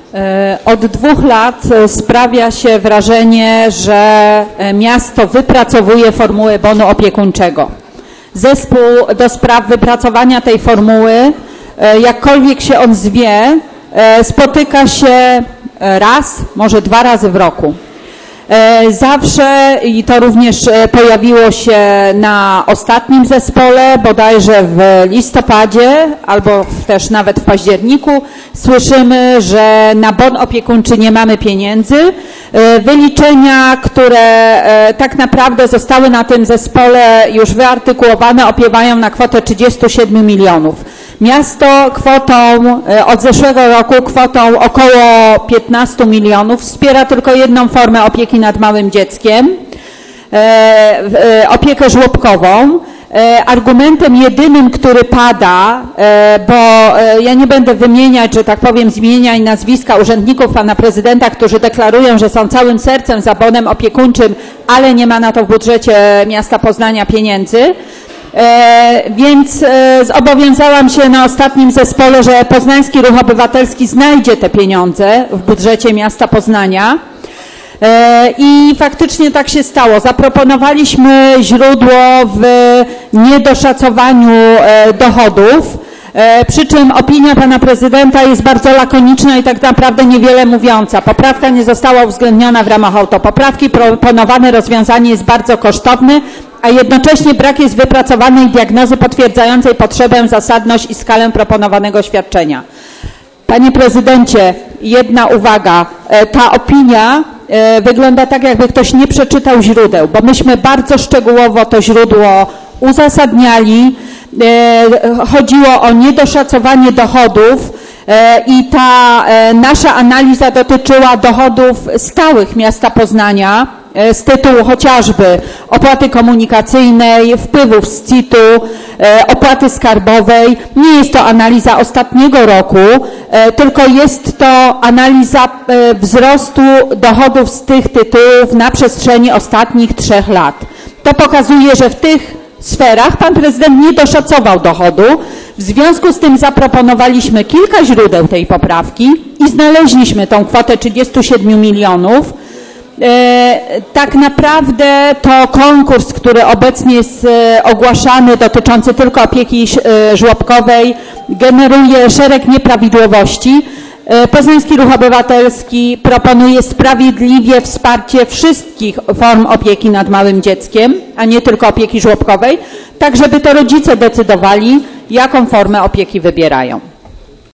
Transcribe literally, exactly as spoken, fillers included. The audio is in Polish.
Od dwóch lat sprawia się wrażenie, że miasto wypracowuje formułę bonu opiekuńczego. Zespół do spraw wypracowania tej formuły, jakkolwiek się on zwie, spotyka się raz, może dwa razy w roku. Zawsze, i to również pojawiło się na ostatnim zespole, bodajże w listopadzie albo też nawet w październiku, słyszymy, że na bon opiekuńczy nie mamy pieniędzy. Wyliczenia, które tak naprawdę zostały na tym zespole już wyartykułowane, opiewają na kwotę trzydziestu siedmiu milionów. Miasto kwotą, od zeszłego roku kwotą około piętnastu milionów wspiera tylko jedną formę opieki nad małym dzieckiem, opiekę żłobkową. Argumentem jedynym, który pada, bo ja nie będę wymieniać, że tak powiem, z imienia i nazwiska urzędników pana prezydenta, którzy deklarują, że są całym sercem za bonem opiekuńczym, ale nie ma na to w budżecie miasta Poznania pieniędzy. E, więc e, zobowiązałam się na ostatnim zespole, że Poznański Ruch Obywatelski znajdzie te pieniądze w budżecie miasta Poznania e, i faktycznie tak się stało. Zaproponowaliśmy źródło w niedoszacowaniu e, dochodów, e, przy czym opinia pana prezydenta jest bardzo lakoniczna i tak naprawdę niewiele mówiąca. Poprawka nie została uwzględniona w ramach autopoprawki, proponowane rozwiązanie jest bardzo kosztowne, a jednocześnie brak jest wypracowanej diagnozy potwierdzającej potrzebę, zasadność i skalę proponowanego świadczenia. Panie prezydencie, jedna uwaga. Ta opinia wygląda tak, jakby ktoś nie przeczytał źródeł, bo myśmy bardzo szczegółowo to źródło uzasadniali. Chodziło o niedoszacowanie dochodów i ta nasza analiza dotyczyła dochodów stałych miasta Poznania, z tytułu chociażby opłaty komunikacyjnej, wpływów z C I T-u, opłaty skarbowej. Nie jest to analiza ostatniego roku, tylko jest to analiza wzrostu dochodów z tych tytułów na przestrzeni ostatnich trzech lat. To pokazuje, że w tych sferach pan prezydent nie doszacował dochodu. W związku z tym zaproponowaliśmy kilka źródeł tej poprawki i znaleźliśmy tą kwotę trzydziestu siedmiu milionów. Tak naprawdę to konkurs, który obecnie jest ogłaszany, dotyczący tylko opieki żłobkowej, generuje szereg nieprawidłowości. Poznański Ruch Obywatelski proponuje sprawiedliwie wsparcie wszystkich form opieki nad małym dzieckiem, a nie tylko opieki żłobkowej, tak żeby to rodzice decydowali, jaką formę opieki wybierają.